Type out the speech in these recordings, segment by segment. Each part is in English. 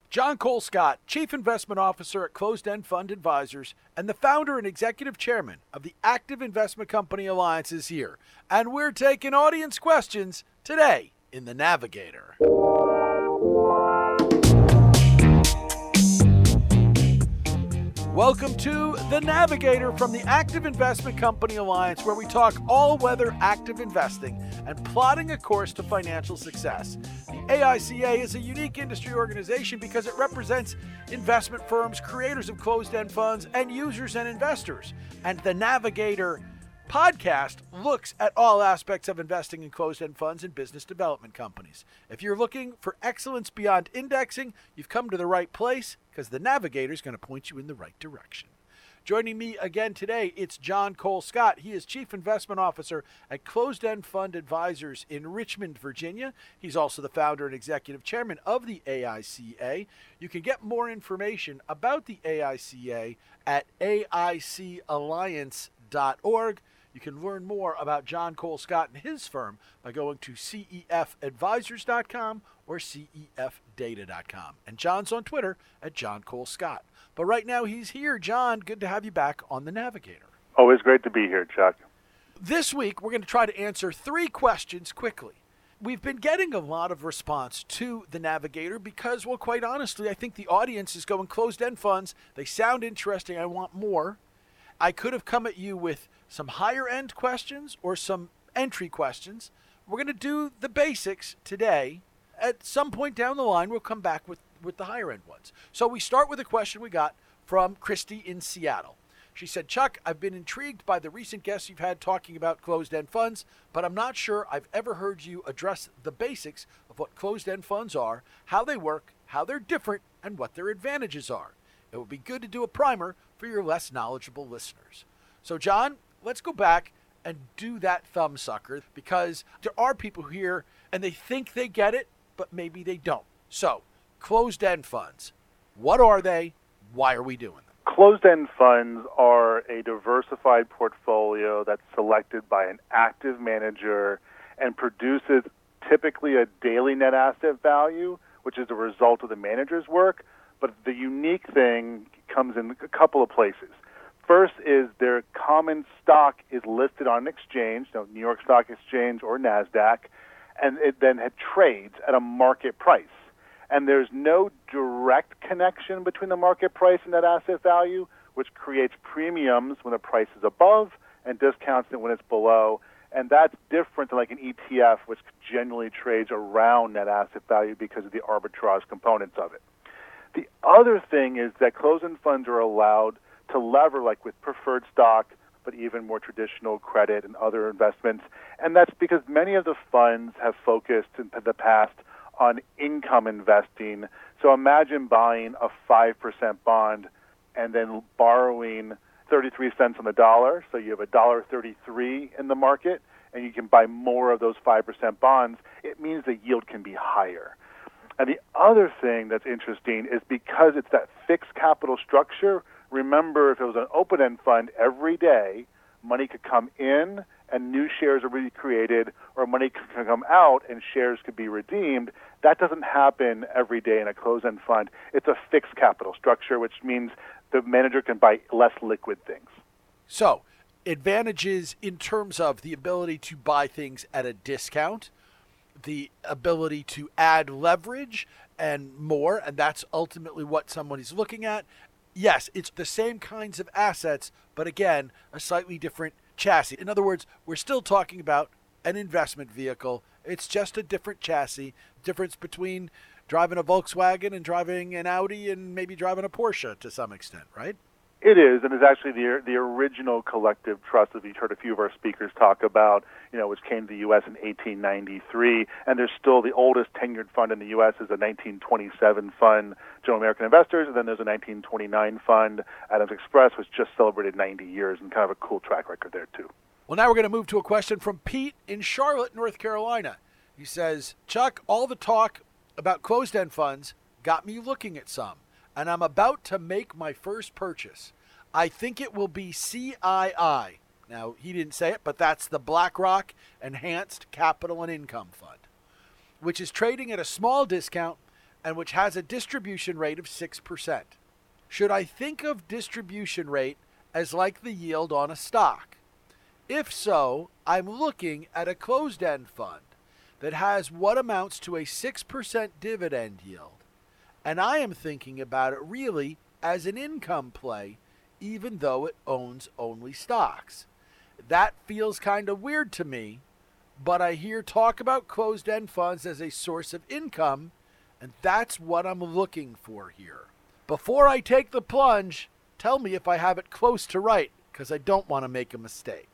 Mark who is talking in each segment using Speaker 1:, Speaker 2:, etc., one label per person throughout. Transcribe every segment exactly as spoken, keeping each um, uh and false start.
Speaker 1: John Cole Scott, Chief Investment Officer at Closed End Fund Advisors and the founder and executive chairman of the Active Investment Company Alliance, is here. And we're taking audience questions today in The Navigator. Welcome to The Navigator from the Active Investment Company Alliance, where we talk all-weather active investing and plotting a course to financial success. The A I C A is a unique industry organization because it represents investment firms, creators of closed-end funds, and users and investors. And The Navigator podcast looks at all aspects of investing in closed-end funds and business development companies. If you're looking for excellence beyond indexing, you've come to the right place, because The Navigator is going to point you in the right direction. Joining me again today, it's John Cole Scott. He is Chief Investment Officer at Closed End Fund Advisors in Richmond, Virginia. He's also the founder and executive chairman of the A I C A. You can get more information about the A I C A at A I C alliance dot org. You can learn more about John Cole Scott and his firm by going to C E F advisors dot com or C E F data dot com. And John's on Twitter at John Cole Scott. But right now he's here. John, good to have you back on The Navigator.
Speaker 2: Always great to be here, Chuck.
Speaker 1: This week we're going to try to answer three questions quickly. We've been getting a lot of response to The Navigator because, well, quite honestly, I think the audience is going closed-end funds. They sound interesting. I want more. I could have come at you with some higher-end questions or some entry questions. We're going to do the basics today. At some point down the line, we'll come back with, with the higher-end ones. So we start with a question we got from Christy in Seattle. She said, Chuck, I've been intrigued by the recent guests you've had talking about closed-end funds, but I'm not sure I've ever heard you address the basics of what closed-end funds are, how they work, how they're different, and what their advantages are. It would be good to do a primer for your less knowledgeable listeners. So, John, let's go back and do that thumbsucker, because there are people here and they think they get it, but maybe they don't. So, closed-end funds, what are they? Why are we doing them?
Speaker 2: Closed-end funds are a diversified portfolio that's selected by an active manager and produces typically a daily net asset value, which is a result of the manager's work. But the unique thing comes in a couple of places. First is their common stock is listed on an exchange, so New York Stock Exchange or NASDAQ, and it then it trades at a market price. And there's no direct connection between the market price and that asset value, which creates premiums when the price is above and discounts it when it's below. And that's different than like an E T F, which generally trades around net asset value because of the arbitrage components of it. The other thing is that closed-end funds are allowed to lever, like with preferred stock, but even more traditional credit and other investments. And that's because many of the funds have focused in the past on income investing. So imagine buying a five percent bond and then borrowing thirty-three cents on the dollar. So you have one dollar thirty-three in the market, and you can buy more of those five percent bonds. It means the yield can be higher. And the other thing that's interesting is because it's that fixed capital structure, remember, if it was an open-end fund, every day money could come in and new shares are be created, or money could come out and shares could be redeemed. That doesn't happen every day in a closed-end fund. It's a fixed capital structure, which means the manager can buy less liquid things.
Speaker 1: So, advantages in terms of the ability to buy things at a discount, the ability to add leverage and more, and that's ultimately what somebody's looking at. Yes, it's the same kinds of assets, but again, a slightly different chassis. In other words, we're still talking about an investment vehicle. It's just a different chassis. Difference between driving a Volkswagen and driving an Audi and maybe driving a Porsche to some extent, right?
Speaker 2: It is, and it's actually the the original collective trust that we've heard a few of our speakers talk about, you know, which came to the U S in eighteen ninety-three, and there's still the oldest tenured fund in the U S is a nineteen twenty-seven fund, General American Investors, and then there's a nineteen twenty-nine fund, Adams Express, which just celebrated ninety years, and kind of a cool track record there, too.
Speaker 1: Well, now we're going to move to a question from Pete in Charlotte, North Carolina. He says, Chuck, all the talk about closed-end funds got me looking at some, and I'm about to make my first purchase. I think it will be C I I. Now, he didn't say it, but that's the BlackRock Enhanced Capital and Income Fund, which is trading at a small discount and which has a distribution rate of six percent. Should I think of distribution rate as like the yield on a stock? If so, I'm looking at a closed-end fund that has what amounts to a six percent dividend yield. And I am thinking about it really as an income play, even though it owns only stocks. That feels kind of weird to me, but I hear talk about closed-end funds as a source of income, and that's what I'm looking for here. Before I take the plunge, tell me if I have it close to right, because I don't want to make a mistake.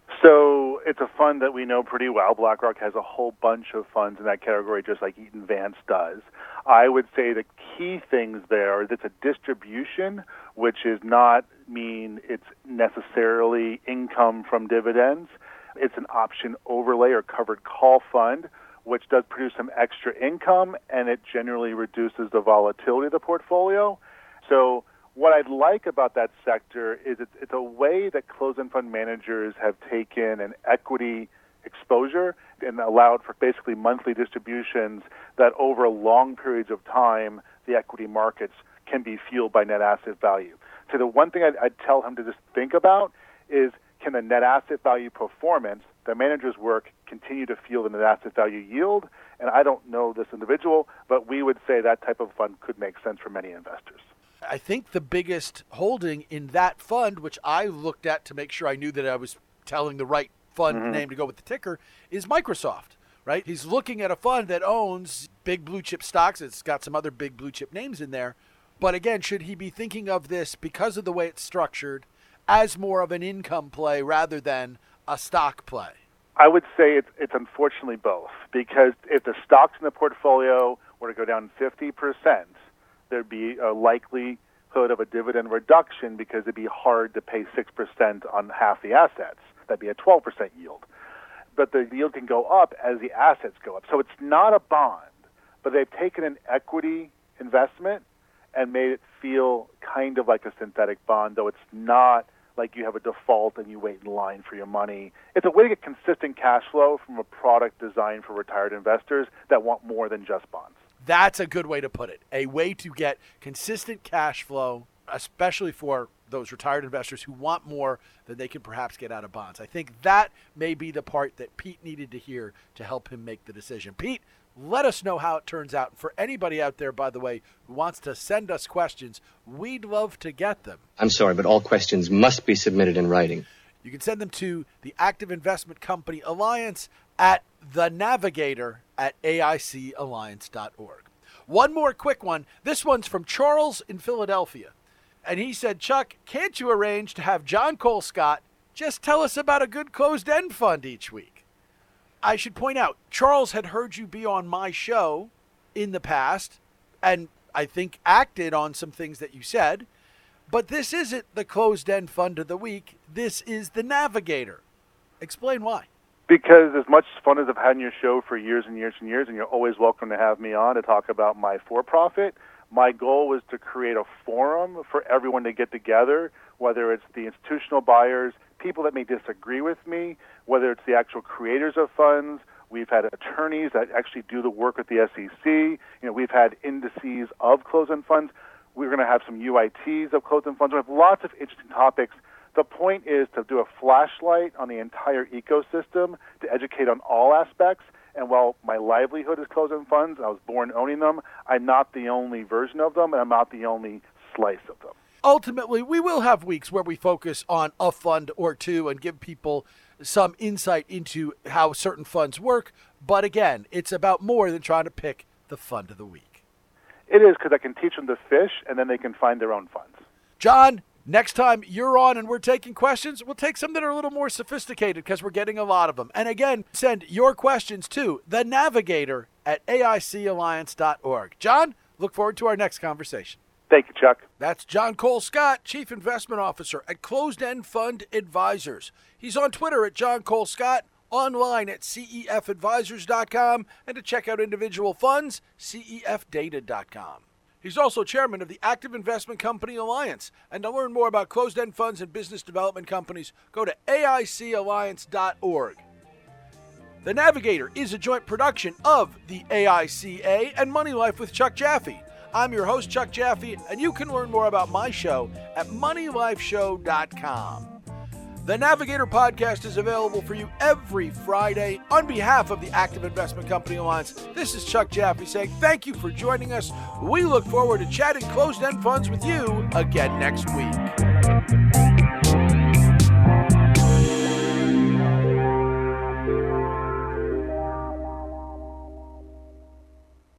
Speaker 2: So it's a fund that we know pretty well. BlackRock has a whole bunch of funds in that category, just like Eaton Vance does. I would say the key things there is it's a distribution, which does not mean it's necessarily income from dividends. It's an option overlay or covered call fund, which does produce some extra income, and it generally reduces the volatility of the portfolio. So what I like about that sector is it's, it's a way that closed-end fund managers have taken an equity exposure and allowed for basically monthly distributions that over long periods of time, the equity markets can be fueled by net asset value. So the one thing I'd, I'd tell him to just think about is, can the net asset value performance, the manager's work, continue to fuel the net asset value yield? And I don't know this individual, but we would say that type of fund could make sense for many investors.
Speaker 1: I think the biggest holding in that fund, which I looked at to make sure I knew that I was telling the right fund mm-hmm. name to go with the ticker, is Microsoft, right? He's looking at a fund that owns big blue chip stocks. It's got some other big blue chip names in there. But again, should he be thinking of this, because of the way it's structured, as more of an income play rather than a stock play?
Speaker 2: I would say it's, it's unfortunately both, because if the stocks in the portfolio were to go down fifty percent, there'd be a likelihood of a dividend reduction because it'd be hard to pay six percent on half the assets. That'd be a twelve percent yield. But the yield can go up as the assets go up. So it's not a bond, but they've taken an equity investment and made it feel kind of like a synthetic bond, though it's not like you have a default and you wait in line for your money. It's a way to get consistent cash flow from a product designed for retired investors that want more than just bonds.
Speaker 1: That's a good way to put it. A way to get consistent cash flow, especially for those retired investors who want more than they can perhaps get out of bonds. I think that may be the part that Pete needed to hear to help him make the decision. Pete, let us know how it turns out. For anybody out there, by the way, who wants to send us questions, we'd love to get them.
Speaker 3: I'm sorry, but all questions must be submitted in writing.
Speaker 1: You can send them to the Active Investment Company Alliance at the Navigator at A I C alliance dot org. One more quick one. This one's from Charles in Philadelphia. And he said, Chuck, can't you arrange to have John Colescott just tell us about a good closed-end fund each week? I should point out, Charles had heard you be on my show in the past, and I think acted on some things that you said. But this isn't the closed-end fund of the week. This is the Navigator. Explain why.
Speaker 2: Because as much fun as I've had in your show for years and years and years, and you're always welcome to have me on to talk about my for-profit, my goal was to create a forum for everyone to get together, whether it's the institutional buyers, people that may disagree with me, whether it's the actual creators of funds. We've had attorneys that actually do the work with the S E C. You know, we've had indices of closed-end funds. We're going to have some U I Ts of closed-end funds. We have lots of interesting topics. The point is to do a flashlight on the entire ecosystem to educate on all aspects. And while my livelihood is closed-end funds, I was born owning them, I'm not the only version of them, and I'm not the only slice of them.
Speaker 1: Ultimately, we will have weeks where we focus on a fund or two and give people some insight into how certain funds work. But again, it's about more than trying to pick the fund of the week.
Speaker 2: It is, because I can teach them to fish, and then they can find their own funds.
Speaker 1: John, next time you're on and we're taking questions, we'll take some that are a little more sophisticated because we're getting a lot of them. And again, send your questions to the Navigator at A I C alliance dot org. John, look forward to our next conversation.
Speaker 2: Thank you, Chuck.
Speaker 1: That's John Colescott, Chief Investment Officer at Closed End Fund Advisors. He's on Twitter at John Colescott, online at C E F advisors dot com, and to check out individual funds, C E F data dot com. He's also chairman of the Active Investment Company Alliance. And to learn more about closed-end funds and business development companies, go to A I C alliance dot org. The Navigator is a joint production of the A I C A and Money Life with Chuck Jaffe. I'm your host, Chuck Jaffe, and you can learn more about my show at money life show dot com. The Navigator podcast is available for you every Friday. On behalf of the Active Investment Company Alliance, this is Chuck Jaffe saying thank you for joining us. We look forward to chatting closed-end funds with you again next week.